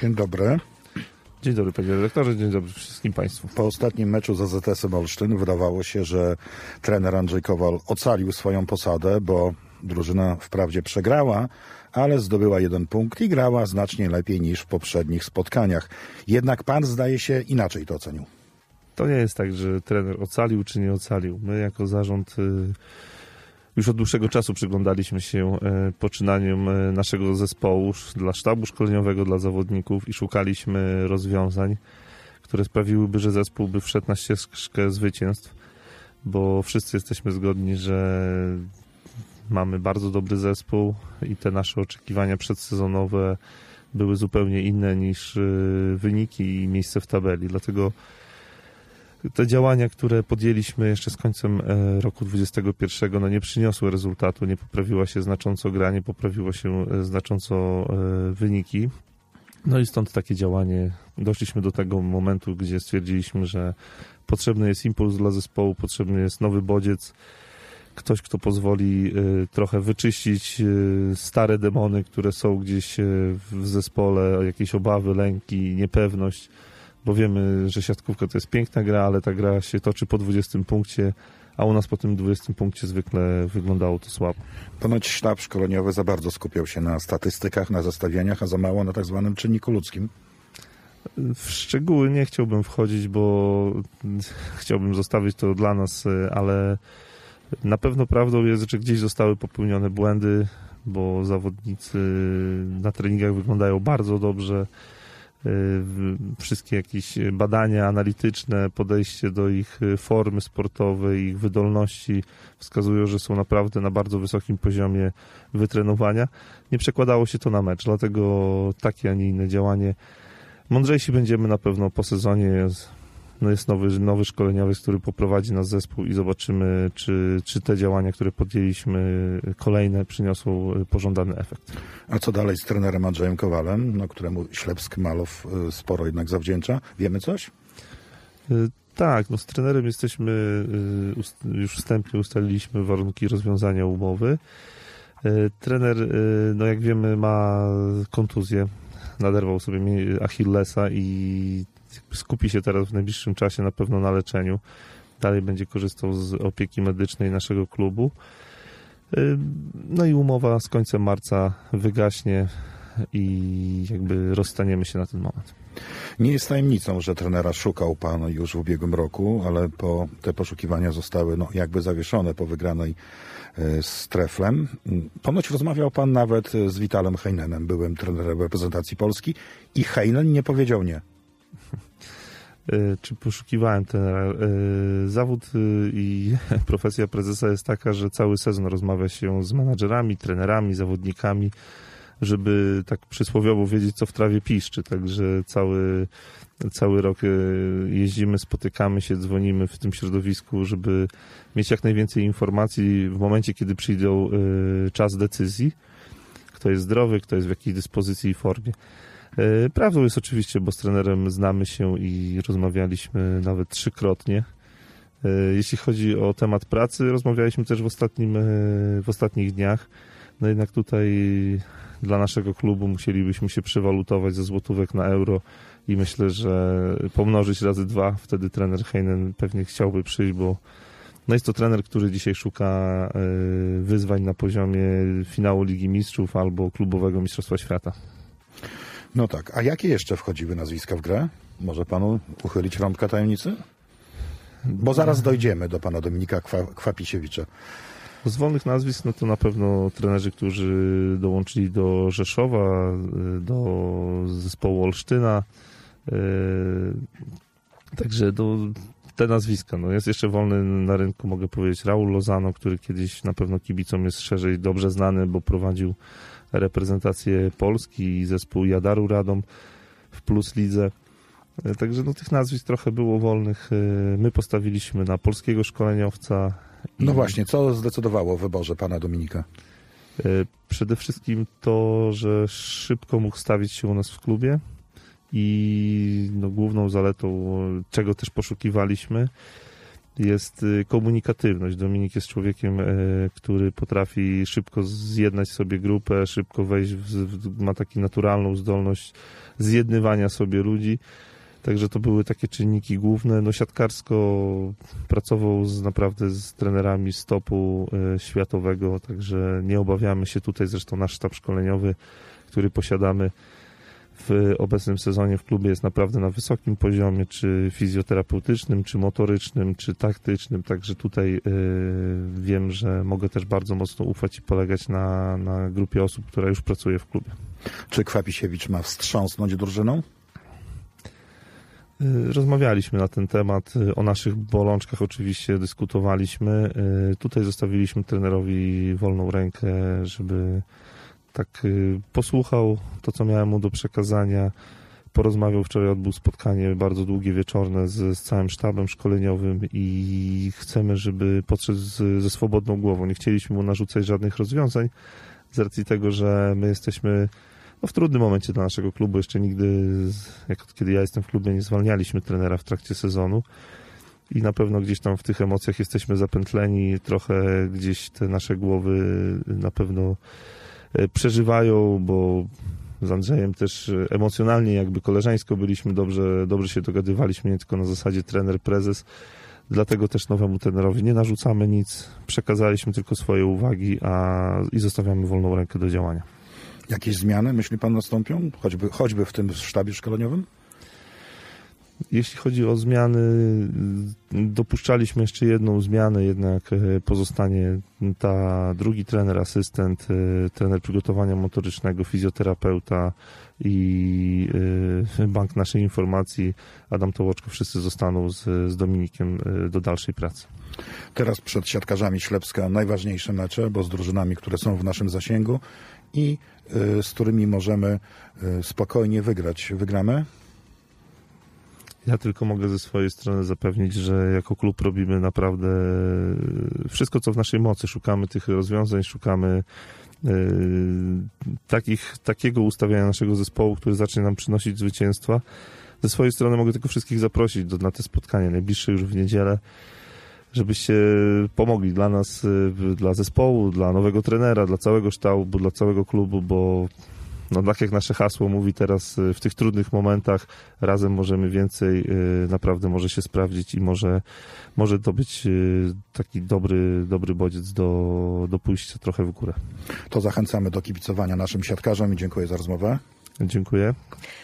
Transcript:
Dzień dobry. Dzień dobry, panie redaktorze, dzień dobry wszystkim państwu. Po ostatnim meczu z AZS-em Olsztyn wydawało się, że trener Andrzej Kowal ocalił swoją posadę, bo drużyna wprawdzie przegrała, ale zdobyła 1 punkt i grała znacznie lepiej niż w poprzednich spotkaniach. Jednak pan, zdaje się, inaczej to ocenił. To nie jest tak, że trener ocalił czy nie ocalił. My jako zarząd już od dłuższego czasu przyglądaliśmy się poczynaniom naszego zespołu dla sztabu szkoleniowego, dla zawodników i szukaliśmy rozwiązań, które sprawiłyby, że zespół by wszedł na ścieżkę zwycięstw, bo wszyscy jesteśmy zgodni, że mamy bardzo dobry zespół i te nasze oczekiwania przedsezonowe były zupełnie inne niż wyniki i miejsce w tabeli. Dlatego te działania, które podjęliśmy jeszcze z końcem roku 2021, nie przyniosły rezultatu, nie poprawiła się znacząco gra, nie poprawiło się znacząco wyniki. No i stąd takie działanie. Doszliśmy do tego momentu, gdzie stwierdziliśmy, że potrzebny jest impuls dla zespołu, potrzebny jest nowy bodziec, ktoś, kto pozwoli trochę wyczyścić stare demony, które są gdzieś w zespole, jakieś obawy, lęki, niepewność, bo wiemy, że siatkówka to jest piękna gra, ale ta gra się toczy po 20 punkcie, a u nas po tym 20 punkcie zwykle wyglądało to słabo. Ponoć sztab szkoleniowy za bardzo skupiał się na statystykach, na zestawieniach, a za mało na tak zwanym czynniku ludzkim. W szczegóły nie chciałbym wchodzić, bo chciałbym zostawić to dla nas, ale na pewno prawdą jest, że gdzieś zostały popełnione błędy, bo zawodnicy na treningach wyglądają bardzo dobrze. Wszystkie jakieś badania analityczne, podejście do ich formy sportowej, ich wydolności wskazują, że są naprawdę na bardzo wysokim poziomie wytrenowania. Nie przekładało się to na mecz, dlatego takie, a nie inne działanie. Mądrzejsi będziemy na pewno po sezonie. Jest nowy szkoleniowiec, który poprowadzi nas zespół i zobaczymy, czy te działania, które podjęliśmy, kolejne przyniosą pożądany efekt. A co dalej z trenerem Andrzejem Kowalem, któremu Ślepsk-Malow sporo jednak zawdzięcza? Wiemy coś? Tak, z trenerem jesteśmy, już wstępnie ustaliliśmy warunki rozwiązania umowy. Trener, jak wiemy, ma kontuzję, naderwał sobie Achillesa i skupi się teraz w najbliższym czasie na pewno na leczeniu. Dalej będzie korzystał z opieki medycznej naszego klubu. No i umowa z końcem marca wygaśnie i jakby rozstaniemy się na ten moment. Nie jest tajemnicą, że trenera szukał pan już w ubiegłym roku, ale te poszukiwania zostały jakby zawieszone po wygranej z Treflem. Ponoć rozmawiał pan nawet z Vitalem Heinenem, byłym trenerem reprezentacji Polski, i Heinen nie powiedział nie. Czy poszukiwałem trenera? Zawód i profesja prezesa jest taka, że cały sezon rozmawia się z menadżerami, trenerami, zawodnikami, żeby tak przysłowiowo wiedzieć, co w trawie piszczy. Także cały rok jeździmy, spotykamy się, dzwonimy w tym środowisku, żeby mieć jak najwięcej informacji w momencie, kiedy przyjdą czas decyzji, kto jest zdrowy, kto jest w jakiej dyspozycji i formie. Prawdą jest oczywiście, bo z trenerem znamy się i rozmawialiśmy nawet 3-krotnie. Jeśli chodzi o temat pracy, rozmawialiśmy też w ostatnich dniach. No jednak tutaj dla naszego klubu musielibyśmy się przewalutować ze złotówek na euro i myślę, że pomnożyć razy 2, wtedy trener Heinen pewnie chciałby przyjść, bo jest to trener, który dzisiaj szuka wyzwań na poziomie finału Ligi Mistrzów albo klubowego Mistrzostwa Świata. No tak, a jakie jeszcze wchodziły nazwiska w grę? Może panu uchylić rąbka tajemnicy? Bo zaraz dojdziemy do pana Dominika Kwapisiewicza. Z wolnych nazwisk, to na pewno trenerzy, którzy dołączyli do Rzeszowa, do zespołu Olsztyna. Także te nazwiska. Jest jeszcze wolny na rynku, mogę powiedzieć, Raul Lozano, który kiedyś na pewno kibicom jest szerzej dobrze znany, bo prowadził reprezentację Polski i zespół Jadaru Radom w Plus Lidze. Także tych nazwisk trochę było wolnych. My postawiliśmy na polskiego szkoleniowca. No właśnie, co zdecydowało o wyborze pana Dominika? Przede wszystkim to, że szybko mógł stawić się u nas w klubie i główną zaletą, czego też poszukiwaliśmy, jest komunikatywność. Dominik jest człowiekiem, który potrafi szybko zjednać sobie grupę, szybko wejść, ma taką naturalną zdolność zjednywania sobie ludzi. Także to były takie czynniki główne. No siatkarsko pracował naprawdę z trenerami z topu światowego, także nie obawiamy się tutaj. Zresztą nasz sztab szkoleniowy, który posiadamy w obecnym sezonie w klubie, jest naprawdę na wysokim poziomie, czy fizjoterapeutycznym, czy motorycznym, czy taktycznym. Także tutaj wiem, że mogę też bardzo mocno ufać i polegać na grupie osób, która już pracuje w klubie. Czy Kwapisiewicz ma wstrząsnąć drużyną? Rozmawialiśmy na ten temat, o naszych bolączkach oczywiście dyskutowaliśmy. Tutaj zostawiliśmy trenerowi wolną rękę, żeby tak posłuchał to, co miałem mu do przekazania. Porozmawiał, wczoraj odbył spotkanie bardzo długie, wieczorne z całym sztabem szkoleniowym i chcemy, żeby podszedł ze swobodną głową. Nie chcieliśmy mu narzucać żadnych rozwiązań z racji tego, że my jesteśmy w trudnym momencie dla naszego klubu. Jeszcze nigdy, kiedy ja jestem w klubie, nie zwalnialiśmy trenera w trakcie sezonu i na pewno gdzieś tam w tych emocjach jesteśmy zapętleni, trochę gdzieś te nasze głowy na pewno przeżywają, bo z Andrzejem też emocjonalnie, jakby koleżeńsko byliśmy, dobrze się dogadywaliśmy, nie tylko na zasadzie trener, prezes. Dlatego też nowemu trenerowi nie narzucamy nic, przekazaliśmy tylko swoje uwagi i zostawiamy wolną rękę do działania. Jakieś zmiany, myśli pan, nastąpią? Choćby w tym sztabie szkoleniowym? Jeśli chodzi o zmiany, dopuszczaliśmy jeszcze jedną zmianę, jednak pozostanie drugi trener, asystent, trener przygotowania motorycznego, fizjoterapeuta i bank naszej informacji, Adam Tołoczko, wszyscy zostaną z Dominikiem do dalszej pracy. Teraz przed siatkarzami Ślepska najważniejsze mecze, bo z drużynami, które są w naszym zasięgu i z którymi możemy spokojnie wygrać. Wygramy? Ja tylko mogę ze swojej strony zapewnić, że jako klub robimy naprawdę wszystko, co w naszej mocy. Szukamy tych rozwiązań, szukamy takiego ustawiania naszego zespołu, który zacznie nam przynosić zwycięstwa. Ze swojej strony mogę tylko wszystkich zaprosić na te spotkanie, najbliższe już w niedzielę, żebyście pomogli dla nas, dla zespołu, dla nowego trenera, dla całego sztabu, dla całego klubu, bo tak jak nasze hasło mówi teraz, w tych trudnych momentach razem możemy więcej, naprawdę może się sprawdzić i może to być taki dobry bodziec do pójścia trochę w górę. To zachęcamy do kibicowania naszym siatkarzom i dziękuję za rozmowę. Dziękuję.